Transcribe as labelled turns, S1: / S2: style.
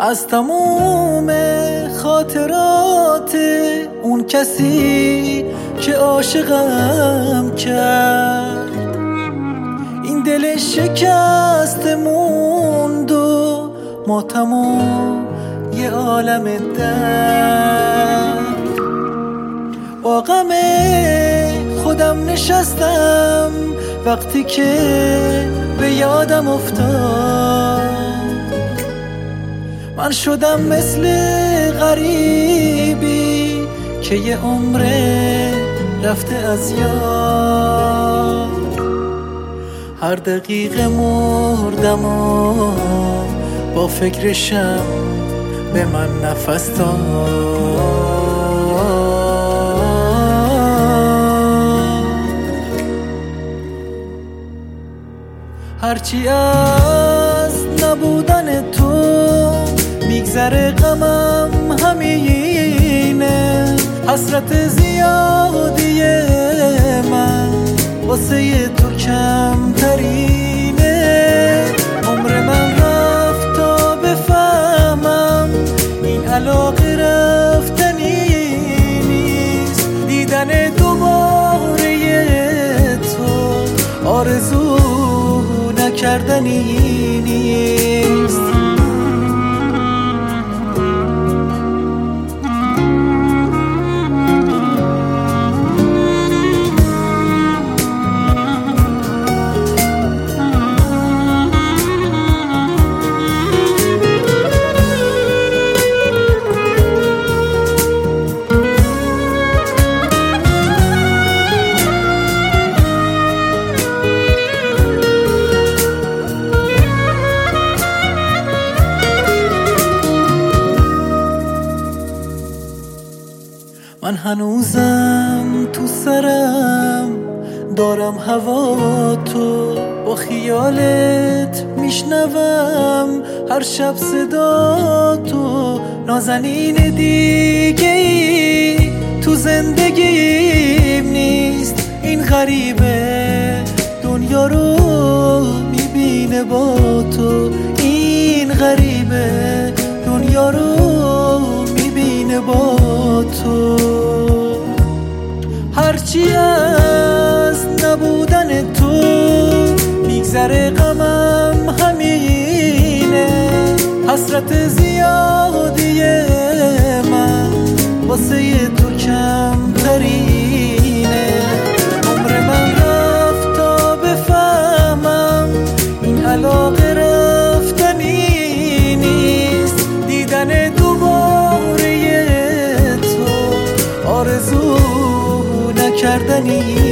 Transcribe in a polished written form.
S1: از تموم خاطرات اون کسی که عاشقم کرد، این دل شکست موند و ماتم و یه عالم درد. با غم خودم نشستم وقتی که به یادم افتاد، من شدم مثل غریبی که یه عمره رفته از یاد. هر دقیقه مردم و با فکرشم به من نفس داد. هرچی از نبودن تو میگذره غمم همینه، حسرت زیادی من واسه تو کمترینه. عمر من رفت تا بفهمم این علاقه رفتنی نیست، دیدن دوباره تو آرزو نکردنی نیست. من هنوزم تو سرم دارم هوا تو، با خیالت میشنوم هر شب صدا تو. نازنین دیگه ای تو زندگیم نیست، این غریبه دنیا رو میبینه با تو، این غریبه دنیا رو میبینه با تو. هرچی از نبودن تو میگذره غمم همینه، حسرت زیادی من واسه تو کمترینه. عمر من رفت تا بفهمم این علاقه رفتنی نیست، دیدن دوباره تو آرزو نکردنی.